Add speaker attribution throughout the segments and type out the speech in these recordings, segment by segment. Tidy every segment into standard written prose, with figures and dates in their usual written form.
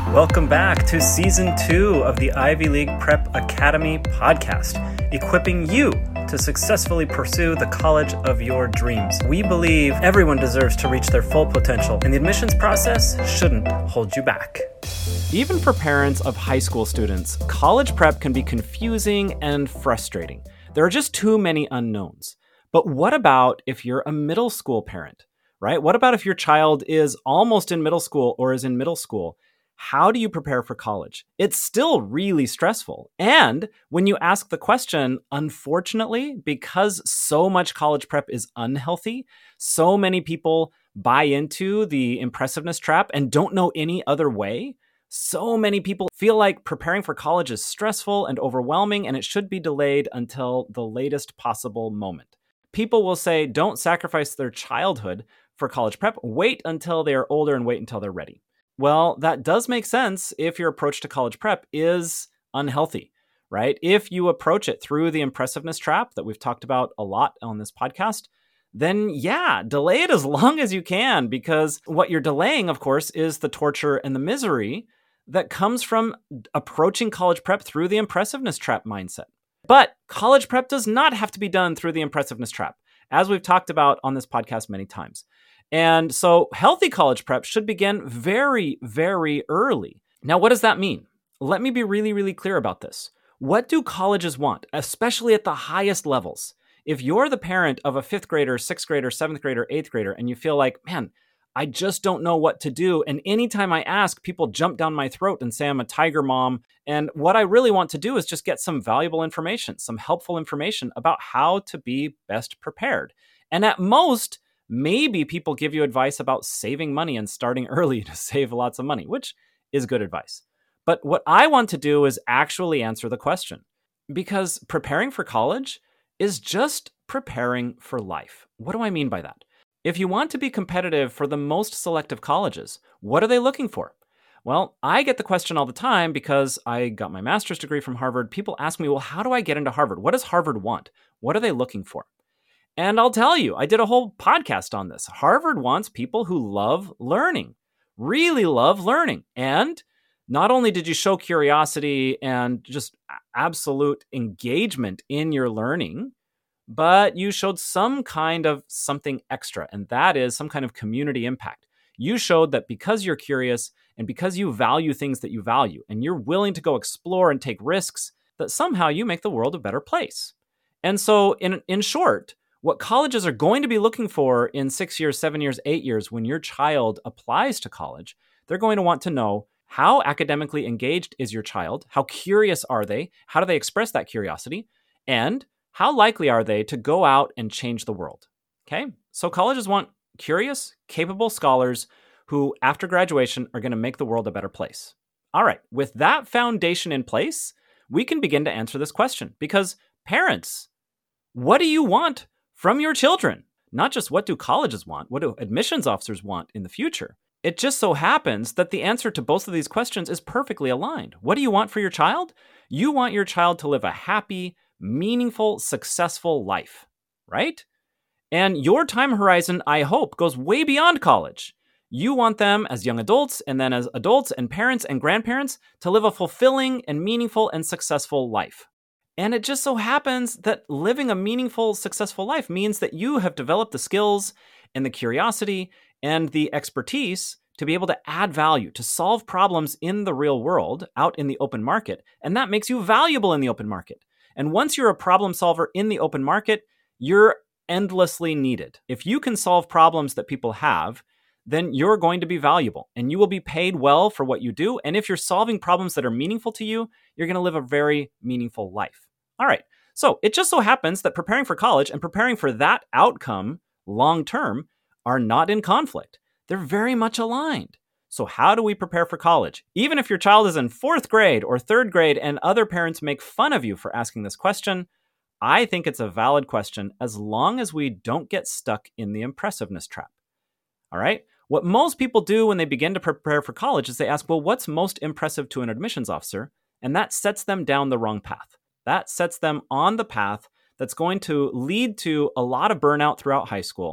Speaker 1: Welcome back to Season 2 of the Ivy League Prep Academy podcast, equipping you to successfully pursue the college of your dreams. We believe everyone deserves to reach their full potential, and the admissions process shouldn't hold you back.
Speaker 2: Even for parents of high school students, college prep can be confusing and frustrating. There are just too many unknowns. But what about if you're a middle school parent, right? What about if your child is almost in middle school or is in middle school? How do you prepare for college? It's still really stressful. And when you ask the question, unfortunately, because so much college prep is unhealthy, so many people buy into the impressiveness trap and don't know any other way. So many people feel like preparing for college is stressful and overwhelming, and it should be delayed until the latest possible moment. People will say, don't sacrifice their childhood for college prep. Wait until they are older and wait until they're ready. Well, that does make sense if your approach to college prep is unhealthy, right? If you approach it through the impressiveness trap that we've talked about a lot on this podcast, then yeah, delay it as long as you can, because what you're delaying, of course, is the torture and the misery that comes from approaching college prep through the impressiveness trap mindset. But college prep does not have to be done through the impressiveness trap, as we've talked about on this podcast many times. And so healthy college prep should begin very, very early. Now, what does that mean? Let me be really, really clear about this. What do colleges want, especially at the highest levels? If you're the parent of a 5th grader, 6th grader, 7th grader, 8th grader, and you feel like, man, I just don't know what to do. And anytime I ask, people jump down my throat and say I'm a tiger mom. And what I really want to do is just get some valuable information, some helpful information about how to be best prepared. And at most, maybe people give you advice about saving money and starting early to save lots of money, which is good advice. But what I want to do is actually answer the question, because preparing for college is just preparing for life. What do I mean by that? If you want to be competitive for the most selective colleges, what are they looking for? Well, I get the question all the time because I got my master's degree from Harvard. People ask me, well, how do I get into Harvard? What does Harvard want? What are they looking for? And I'll tell you, I did a whole podcast on this. Harvard wants people who love learning, really love learning. And not only did you show curiosity and just absolute engagement in your learning, but you showed some kind of something extra, and that is some kind of community impact. You showed that because you're curious and because you value things that you value, and you're willing to go explore and take risks, that somehow you make the world a better place. And so in short, what colleges are going to be looking for in 6 years, 7 years, 8 years, when your child applies to college, they're going to want to know how academically engaged is your child, how curious are they, how do they express that curiosity, and how likely are they to go out and change the world? Okay, so colleges want curious, capable scholars who, after graduation, are going to make the world a better place. All right, with that foundation in place, we can begin to answer this question, because parents, what do you want from your children? Not just what do colleges want, what do admissions officers want in the future? It just so happens that the answer to both of these questions is perfectly aligned. What do you want for your child? You want your child to live a happy, meaningful, successful life, right? And your time horizon, I hope, goes way beyond college. You want them as young adults and then as adults and parents and grandparents to live a fulfilling and meaningful and successful life. And it just so happens that living a meaningful, successful life means that you have developed the skills and the curiosity and the expertise to be able to add value, to solve problems in the real world, out in the open market. And that makes you valuable in the open market. And once you're a problem solver in the open market, you're endlessly needed. If you can solve problems that people have, then you're going to be valuable and you will be paid well for what you do. And if you're solving problems that are meaningful to you, you're going to live a very meaningful life. All right. So it just so happens that preparing for college and preparing for that outcome long term are not in conflict. They're very much aligned. So how do we prepare for college? Even if your child is in 4th grade or 3rd grade and other parents make fun of you for asking this question, I think it's a valid question as long as we don't get stuck in the impressiveness trap. All right? What most people do when they begin to prepare for college is they ask, well, what's most impressive to an admissions officer? And that sets them down the wrong path. That sets them on the path that's going to lead to a lot of burnout throughout high school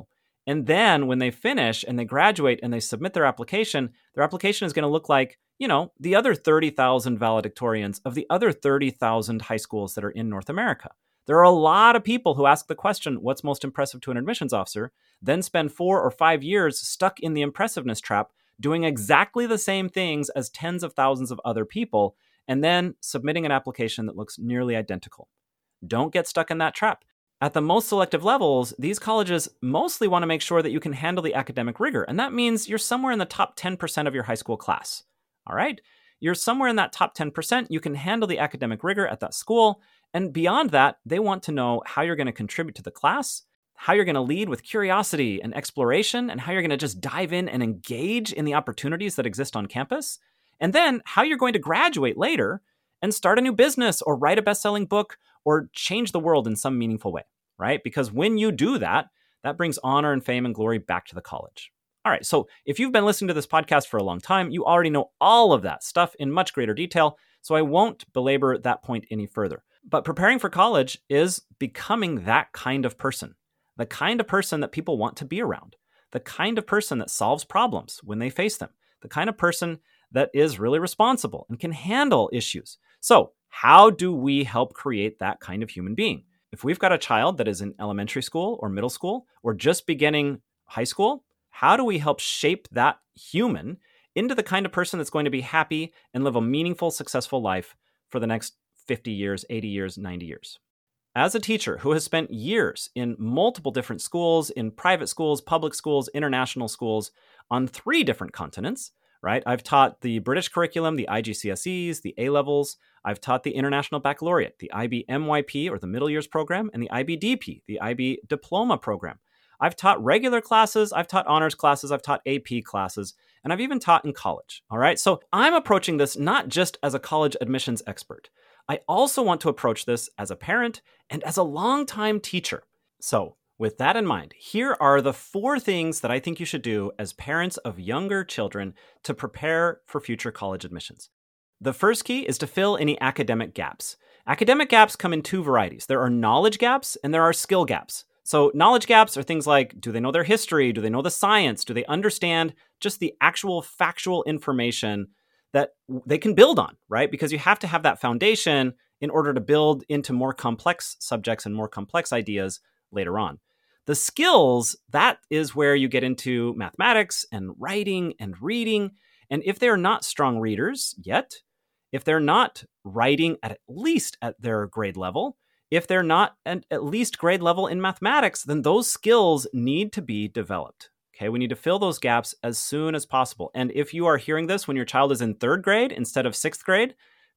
Speaker 2: And then when they finish and they graduate and they submit their application is going to look like, the other 30,000 valedictorians of the other 30,000 high schools that are in North America. There are a lot of people who ask the question, what's most impressive to an admissions officer, then spend 4 or 5 years stuck in the impressiveness trap, doing exactly the same things as tens of thousands of other people, and then submitting an application that looks nearly identical. Don't get stuck in that trap. At the most selective levels, these colleges mostly want to make sure that you can handle the academic rigor, and that means you're somewhere in the top 10% of your high school class. All right? You're somewhere in that top 10%. You can handle the academic rigor at that school, and beyond that, they want to know how you're going to contribute to the class, how you're going to lead with curiosity and exploration, and how you're going to just dive in and engage in the opportunities that exist on campus, and then how you're going to graduate later and start a new business or write a best-selling book or change the world in some meaningful way, right? Because when you do that, that brings honor and fame and glory back to the college. All right, so if you've been listening to this podcast for a long time, you already know all of that stuff in much greater detail, so I won't belabor that point any further. But preparing for college is becoming that kind of person, the kind of person that people want to be around, the kind of person that solves problems when they face them, the kind of person that is really responsible and can handle issues. So how do we help create that kind of human being? If we've got a child that is in elementary school or middle school or just beginning high school, how do we help shape that human into the kind of person that's going to be happy and live a meaningful, successful life for the next 50 years, 80 years, 90 years? As a teacher who has spent years in multiple different schools, in private schools, public schools, international schools, on 3 different continents, right? I've taught the British curriculum, the IGCSEs, the A-levels. I've taught the International Baccalaureate, the IB-MYP, or the Middle Years Program, and the IB-DP, the IB Diploma Program. I've taught regular classes, I've taught honors classes, I've taught AP classes, and I've even taught in college, all right? So I'm approaching this not just as a college admissions expert. I also want to approach this as a parent and as a longtime teacher. So with that in mind, here are the 4 things that I think you should do as parents of younger children to prepare for future college admissions. The first key is to fill any academic gaps. Academic gaps come in 2 varieties. There are knowledge gaps and there are skill gaps. So knowledge gaps are things like, do they know their history? Do they know the science? Do they understand just the actual factual information that they can build on, right? Because you have to have that foundation in order to build into more complex subjects and more complex ideas later on. The skills, that is where you get into mathematics and writing and reading. And if they're not strong readers yet, if they're not writing at least at their grade level, if they're not at least grade level in mathematics, then those skills need to be developed. Okay, we need to fill those gaps as soon as possible. And if you are hearing this when your child is in 3rd grade instead of 6th grade,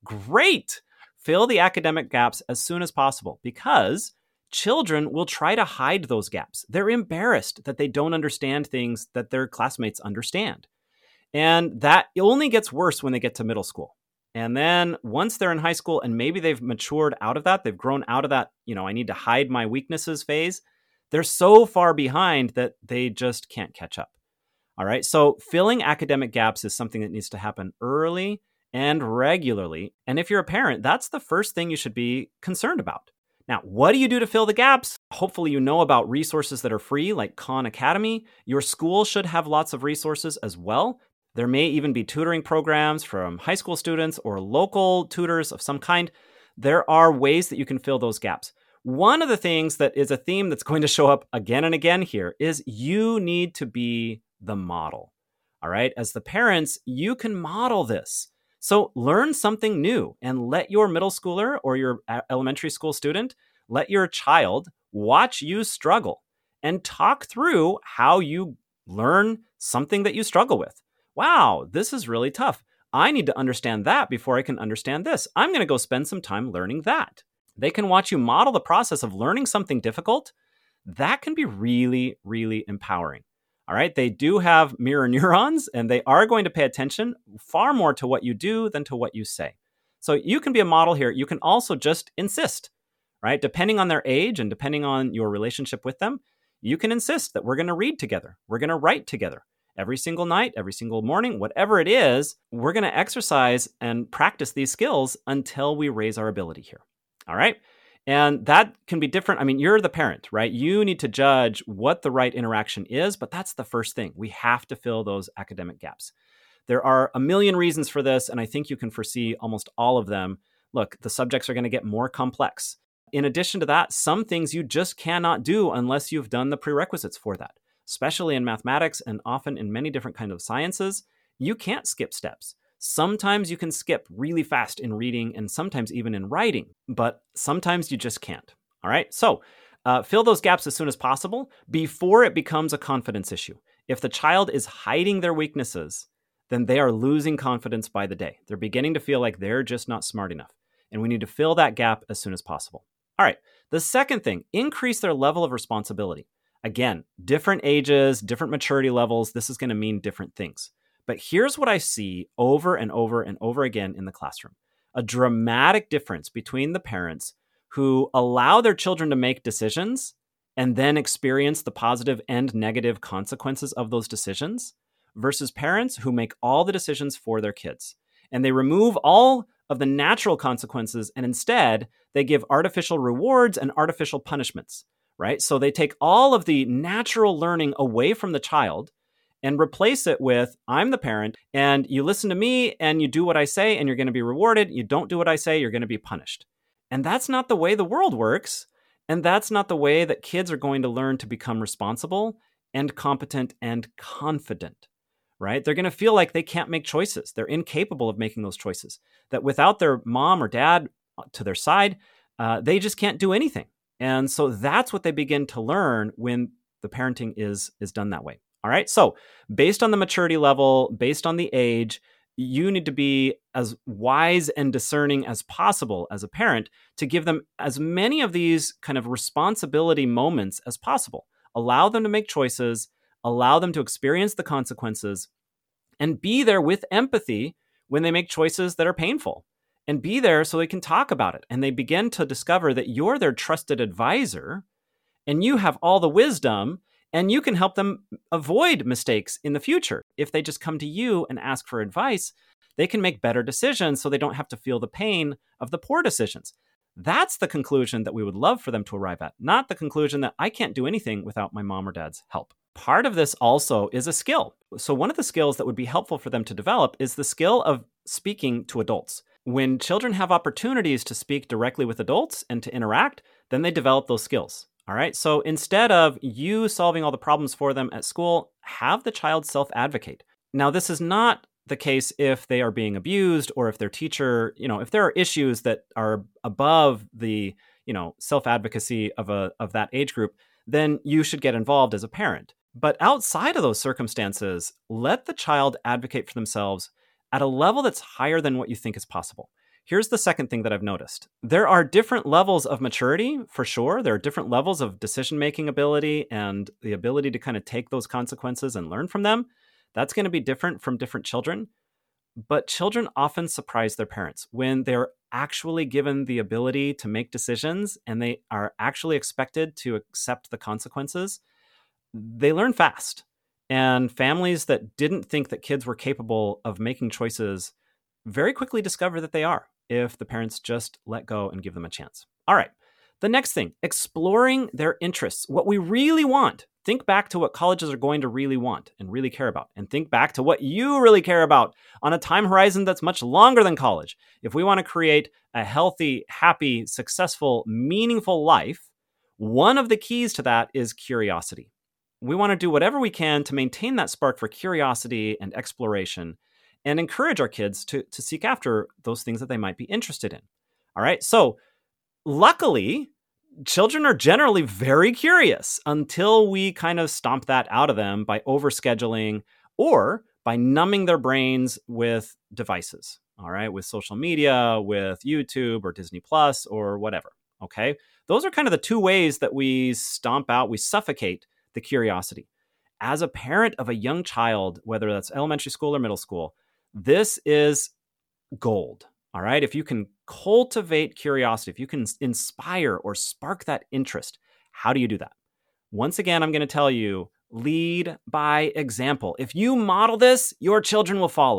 Speaker 2: great! Fill the academic gaps as soon as possible because children will try to hide those gaps. They're embarrassed that they don't understand things that their classmates understand. And that only gets worse when they get to middle school. And then once they're in high school and maybe they've matured out of that, they've grown out of that, I need to hide my weaknesses phase, they're so far behind that they just can't catch up. All right. So filling academic gaps is something that needs to happen early and regularly. And if you're a parent, that's the first thing you should be concerned about. Now, what do you do to fill the gaps? Hopefully you know about resources that are free like Khan Academy. Your school should have lots of resources as well. There may even be tutoring programs from high school students or local tutors of some kind. There are ways that you can fill those gaps. One of the things that is a theme that's going to show up again and again here is you need to be the model. All right. As the parents, you can model this. So learn something new and let your middle schooler or your elementary school student, let your child watch you struggle and talk through how you learn something that you struggle with. Wow, this is really tough. I need to understand that before I can understand this. I'm going to go spend some time learning that. They can watch you model the process of learning something difficult. That can be really, really empowering. All right. They do have mirror neurons and they are going to pay attention far more to what you do than to what you say. So you can be a model here. You can also just insist, right? Depending on their age and depending on your relationship with them, you can insist that we're going to read together. We're going to write together every single night, every single morning, whatever it is, we're going to exercise and practice these skills until we raise our ability here. All right. And that can be different. I mean, you're the parent, right? You need to judge what the right interaction is, but that's the first thing. We have to fill those academic gaps. There are a million reasons for this, and I think you can foresee almost all of them. Look, the subjects are going to get more complex. In addition to that, some things you just cannot do unless you've done the prerequisites for that, especially in mathematics and often in many different kinds of sciences. You can't skip steps. Sometimes you can skip really fast in reading and sometimes even in writing, but sometimes you just can't. All right. So fill those gaps as soon as possible before it becomes a confidence issue. If the child is hiding their weaknesses, then they are losing confidence by the day. They're beginning to feel like they're just not smart enough. And we need to fill that gap as soon as possible. All right. The second thing, increase their level of responsibility. Again, different ages, different maturity levels. This is going to mean different things. But here's what I see over and over and over again in the classroom. A dramatic difference between the parents who allow their children to make decisions and then experience the positive and negative consequences of those decisions versus parents who make all the decisions for their kids. And they remove all of the natural consequences and instead they give artificial rewards and artificial punishments, right? So they take all of the natural learning away from the child and replace it with, I'm the parent, and you listen to me, and you do what I say, and you're going to be rewarded. You don't do what I say, you're going to be punished. And that's not the way the world works, and that's not the way that kids are going to learn to become responsible and competent and confident, right? They're going to feel like they can't make choices. They're incapable of making those choices, that without their mom or dad to their side, they just can't do anything. And so that's what they begin to learn when the parenting is done that way. All right. So based on the maturity level, based on the age, you need to be as wise and discerning as possible as a parent to give them as many of these kind of responsibility moments as possible. Allow them to make choices, allow them to experience the consequences, and be there with empathy when they make choices that are painful. And be there so they can talk about it. And they begin to discover that you're their trusted advisor and you have all the wisdom. And you can help them avoid mistakes in the future. If they just come to you and ask for advice, they can make better decisions so they don't have to feel the pain of the poor decisions. That's the conclusion that we would love for them to arrive at, not the conclusion that I can't do anything without my mom or dad's help. Part of this also is a skill. So one of the skills that would be helpful for them to develop is the skill of speaking to adults. When children have opportunities to speak directly with adults and to interact, then they develop those skills. All right. So instead of you solving all the problems for them at school, have the child self-advocate. Now, this is not the case if they are being abused or if their teacher, if there are issues that are above the, self-advocacy of that age group, then you should get involved as a parent. But outside of those circumstances, let the child advocate for themselves at a level that's higher than what you think is possible. Here's the second thing that I've noticed. There are different levels of maturity, for sure. There are different levels of decision-making ability and the ability to kind of take those consequences and learn from them. That's going to be different from different children. But children often surprise their parents when they're actually given the ability to make decisions and they are actually expected to accept the consequences. They learn fast. And families that didn't think that kids were capable of making choices very quickly discover that they are if the parents just let go and give them a chance. All right. The next thing, exploring their interests, what we really want. Think back to what colleges are going to really want and really care about. And think back to what you really care about on a time horizon that's much longer than college. If we want to create a healthy, happy, successful, meaningful life, one of the keys to that is curiosity. We want to do whatever we can to maintain that spark for curiosity and exploration and encourage our kids to seek after those things that they might be interested in. All right. So luckily, children are generally very curious until we kind of stomp that out of them by overscheduling or by numbing their brains with devices. All right. With social media, with YouTube or Disney Plus or whatever. Okay. Those are kind of the two ways that we suffocate the curiosity. As a parent of a young child, whether that's elementary school or middle school, this is gold. All right. If you can cultivate curiosity, if you can inspire or spark that interest, how do you do that? Once again, I'm going to tell you, lead by example. If you model this, your children will follow.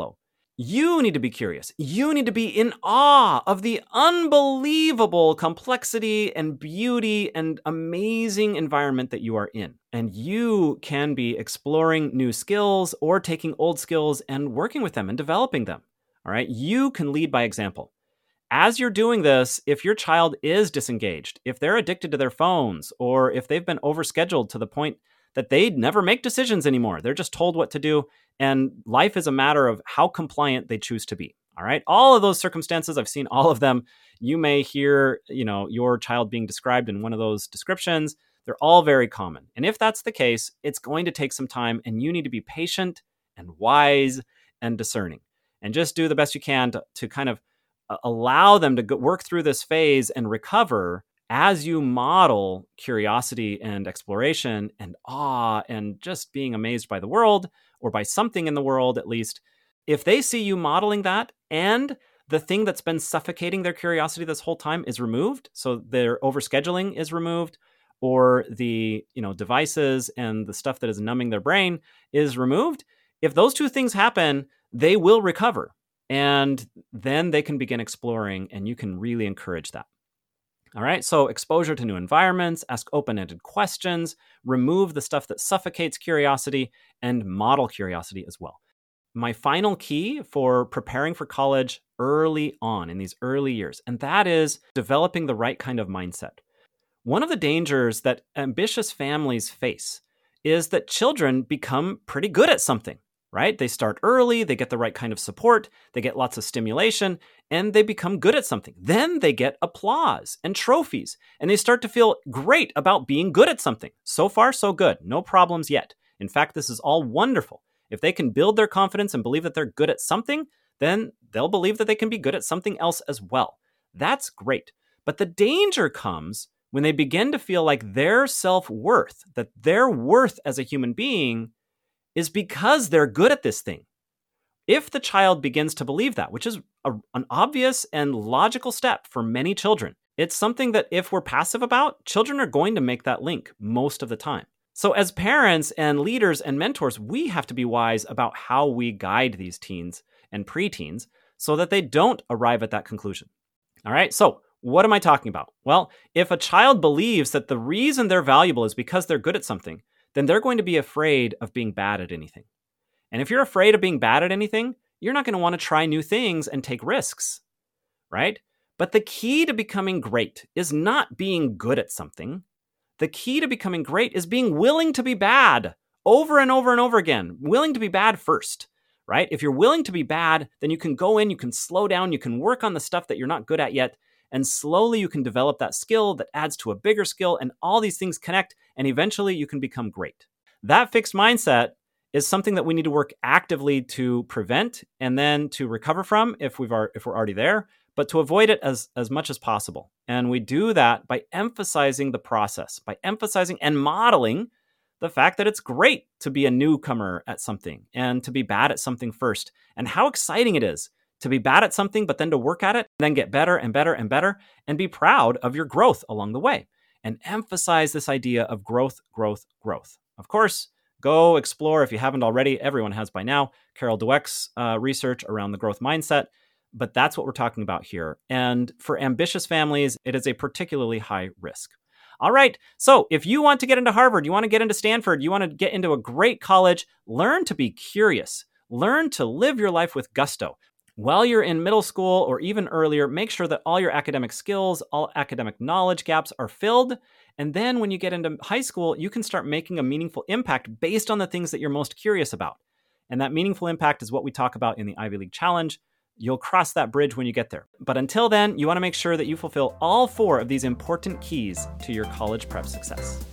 Speaker 2: You need to be curious. You need to be in awe of the unbelievable complexity and beauty and amazing environment that you are in. And you can be exploring new skills or taking old skills and working with them and developing them. All right. You can lead by example. As you're doing this, if your child is disengaged, if they're addicted to their phones, or if they've been overscheduled to the point that they never make decisions anymore, they're just told what to do, and life is a matter of how compliant they choose to be. All right. All of those circumstances, I've seen all of them. You may hear, your child being described in one of those descriptions. They're all very common. And if that's the case, it's going to take some time, and you need to be patient and wise and discerning, and just do the best you can to kind of allow them to work through this phase and recover as you model curiosity and exploration and awe and just being amazed by the world, or by something in the world at least. If they see you modeling that, and the thing that's been suffocating their curiosity this whole time is removed, so their overscheduling is removed, or the devices and the stuff that is numbing their brain is removed, if those two things happen, they will recover. And then they can begin exploring, and you can really encourage that. All right, so exposure to new environments, ask open-ended questions, remove the stuff that suffocates curiosity, and model curiosity as well. My final key for preparing for college early on in these early years, and that is developing the right kind of mindset. One of the dangers that ambitious families face is that children become pretty good at something. Right? They start early, they get the right kind of support, they get lots of stimulation, and they become good at something. Then they get applause and trophies, and they start to feel great about being good at something. So far, so good. No problems yet. In fact, this is all wonderful. If they can build their confidence and believe that they're good at something, then they'll believe that they can be good at something else as well. That's great. But the danger comes when they begin to feel like their self-worth, that their worth as a human being is because they're good at this thing. If the child begins to believe that, which is an obvious and logical step for many children, it's something that if we're passive about, children are going to make that link most of the time. So as parents and leaders and mentors, we have to be wise about how we guide these teens and preteens so that they don't arrive at that conclusion. All right, so what am I talking about? Well, if a child believes that the reason they're valuable is because they're good at something, then they're going to be afraid of being bad at anything. And if you're afraid of being bad at anything, you're not going to want to try new things and take risks, right? But the key to becoming great is not being good at something. The key to becoming great is being willing to be bad over and over and over again, willing to be bad first, right? If you're willing to be bad, then you can go in, you can slow down, you can work on the stuff that you're not good at yet, and slowly you can develop that skill that adds to a bigger skill, and all these things connect, and eventually you can become great. That fixed mindset is something that we need to work actively to prevent and then to recover from if we're already there, but to avoid it as much as possible. And we do that by emphasizing the process, by emphasizing and modeling the fact that it's great to be a newcomer at something and to be bad at something first, and how exciting it is to be bad at something, but then to work at it, then get better and better and better, and be proud of your growth along the way. And emphasize this idea of growth, growth, growth. Of course, go explore, if you haven't already, everyone has by now, Carol Dweck's research around the growth mindset, but that's what we're talking about here. And for ambitious families, it is a particularly high risk. All right, so if you want to get into Harvard, you want to get into Stanford, you want to get into a great college, learn to be curious. Learn to live your life with gusto. While you're in middle school or even earlier, make sure that all your academic skills, all academic knowledge gaps are filled. And then when you get into high school, you can start making a meaningful impact based on the things that you're most curious about. And that meaningful impact is what we talk about in the Ivy League Challenge. You'll cross that bridge when you get there. But until then, you want to make sure that you fulfill all 4 of these important keys to your college prep success.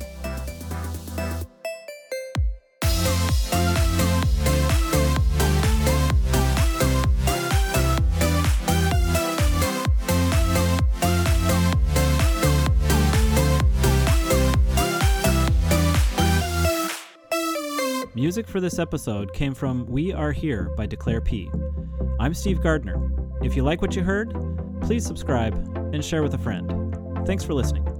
Speaker 2: Music for this episode came from We Are Here by Declare P. I'm Steve Gardner. If you like what you heard, please subscribe and share with a friend. Thanks for listening.